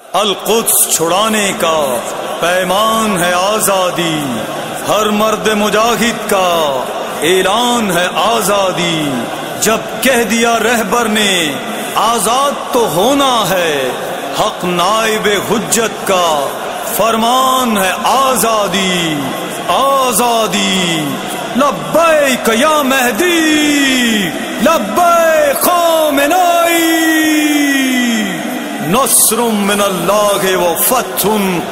القدس چھڑانے کا پیمان ہے آزادی، ہر مرد مجاہد کا اعلان ہے آزادی۔ جب کہہ دیا رہبر نے آزاد تو ہونا ہے، حق نائب حجت کا فرمان ہے آزادی آزادی۔ لبیک یا مہدی، لبیک خامنائی، نصر من اللہ و فتح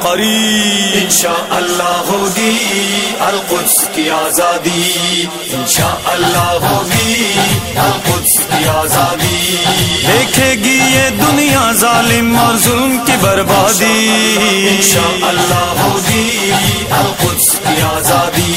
قریب۔ انشاءاللہ ہوگی القدس کی آزادی، انشاءاللہ ہوگی القدس کی آزادی۔ دیکھے گی یہ دنیا ظالم اور ظلم کی بربادی، انشاءاللہ ہوگی القدس کی آزادی،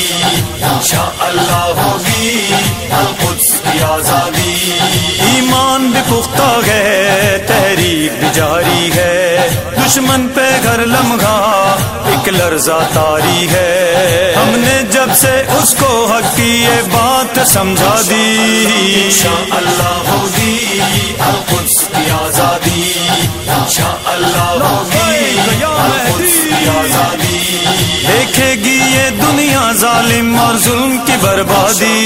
انشاءاللہ ہوگی القدس کی آزادی۔ ایمان بھی پختہ ہے، تحریک بھی جاری ہے، دشمن پہ گھر لمحہ ایک لرزہ طاری ہے۔ ہم نے جب سے اس کو حق کی یہ بات سمجھا دی، انشاءاللہ ہوگی القدس کی آزادی، انشاءاللہ ہوگی القدس کی آزادی۔ دیکھے گی یہ دنیا ظالم اور ظلم کی بربادی،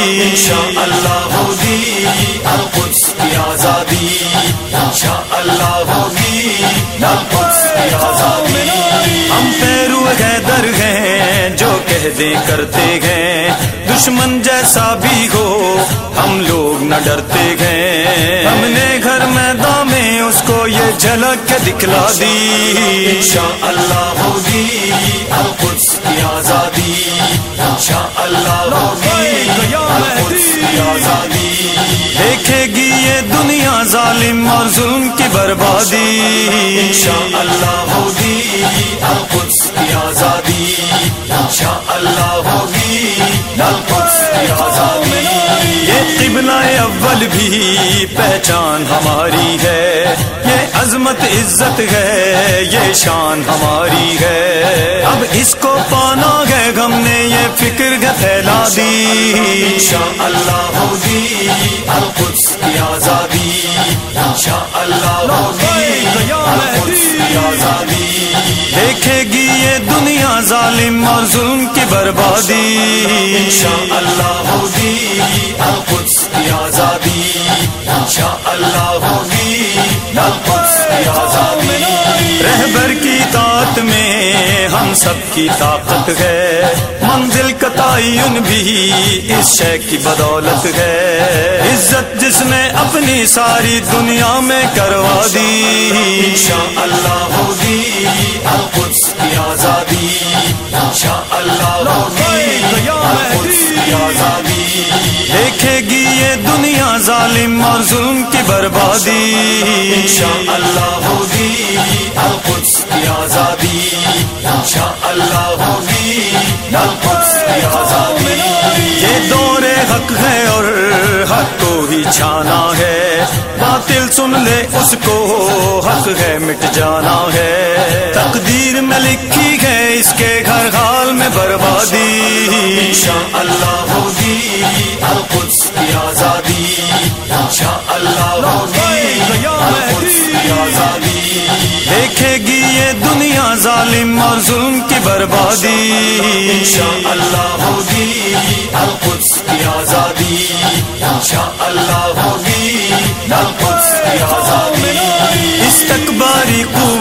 انشاءاللہ ہوگی القدس کی آزادی، انشاءاللہ ہوگی القدس کی آزادی۔ ہم پیرو حیدر ہیں جو کہہ دیں کرتے ہیں، دشمن جیسا بھی ہو ہم لوگ نہ ڈرتے ہیں۔ ہم نے گھر میدان میں اس کو یہ جھلک کے دکھلا دی، انشاءاللہ ہوگی القدس کی آزادی، انشاءاللہ ہوگی القدس کی آزادی۔ دیکھے گی یہ دنیا ظالم اور ظلم کی بربادی، انشاءاللہ ہوگی القدس کی آزادی، انشاءاللہ ہوگی القدس کی آزادی۔ یہ قبلہ اول بھی پہچان ہماری ہے، یہ عظمت عزت ہے، یہ شان ہماری ہے۔ اب اس کو پانا ہے ہم نے یہ فکر پھیلا دی، انشاءاللہ ہوگی القدس کی آزادی، انشاءاللہ ہوگی القدس کی آزادی۔ دیکھے گی یہ دنیا ظالم اور ظلم کی بربادی، انشاءاللہ ہوگی القدس کی آزادی، انشاءاللہ ہوگی القدس کی آزادی۔ رہبر کی اطاعت میں ہم سب کی طاقت ہے، منزل کا تعین بھی اس شے کی بدولت ہے۔ عزت جس نے اپنی ساری دنیا میں کروا دی، انشاءاللہ ہوگی القدس کی آزادی، انشاءاللہ ہوگی القدس کی آزادی۔ دیکھے گی یہ دنیا ظالم اور ظلم کی بربادی، انشاءاللہ ہوگی القدس کی آزادی، انشاءاللہ ہوگی القدس کی آزادی۔ یہ دور حق ہے اور حق کو ہی چھانا ہے، باطل سن لے اس کو حق ہے مٹ جانا ہے۔ تقدیر میں لکھی ہے اس کے گھر حال میں بربادی، انشاءاللہ ہوگی القدس کی آزادی، انشاءاللہ ہوگی القدس کی آزادی۔ دیکھے گی یہ دنیا ظالم اور ظلم کی بربادی، انشاءاللہ ہوگی القدس کی آزادی، انشاءاللہ ہوگی القدس کی آزادی۔ استکباری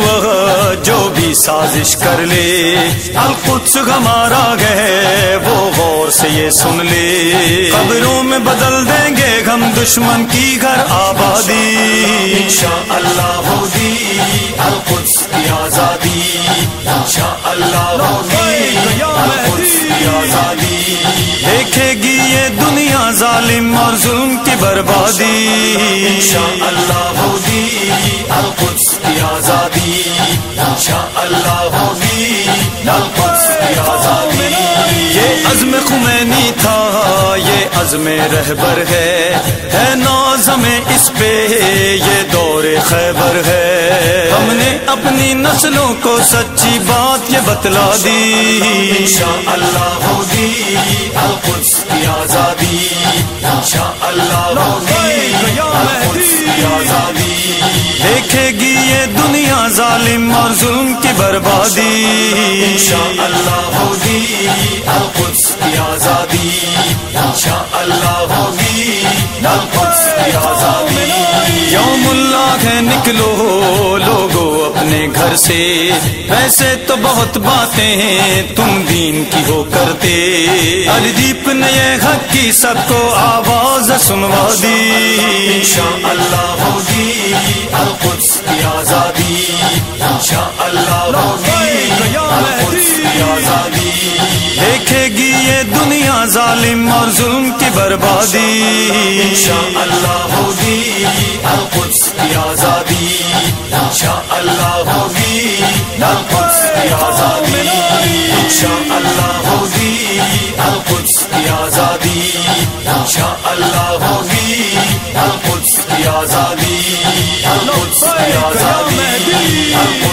قوت جو بھی سازش کر لے، القدس ہمارا ہے وہ غور سے یہ سن لے۔ قبروں میں بدل دیں گے ہم دشمن کی گھر آبادی، انشاءاللہ ہوگی القدس کی آزادی، انشاءاللہ ہوگی القدس کی آزادی۔ دیکھے گی یہ دنیا ظالم اور ظلم کی بربادی، انشاءاللہ ہوگی القدس کی آزادی، انشاءاللہ ہوگی القدس کی آزادی۔ یہ عزم خمینی تھا، یہ عزم رہبر ہے ناز ہمیں اس پہ، یہ دور خیبر ہے۔ ہم نے اپنی نسلوں کو سچی بات یہ بتلا دی، انشاءاللہ ہوگی القدس کی آزادی، انشاءاللہ ہوگی القدس کی آزادی۔ دیکھے گی یہ یہ دنیا ظالم اور ظلم کی بربادی انشاءاللہ ہوگی القدس کی آزادی انشاءاللہ ہوگی القدس کی آزادی یوم اللہ ہے نکلو لوگو اپنے گھر سے ویسے تو بہت باتیں ہیں تم دین کی ہو کرتے الدیپ نے یہ حق کی سب کو آواز سنوا دی انشاءاللہ ہوگی القدس کی آزادی انشاءاللہ ہوگی القدس کی آزادی دیکھے گی یہ دنیا ظالم اور ظلم کی بربادی انشاءاللہ ہوگی القدس کی آزادی انشاءاللہ ہوگی القدس کی آزادی انشاءاللہ ہوگی القدس کی آزادی انشاءاللہ ہوگی القدس کی آزادی القدس کی آزادی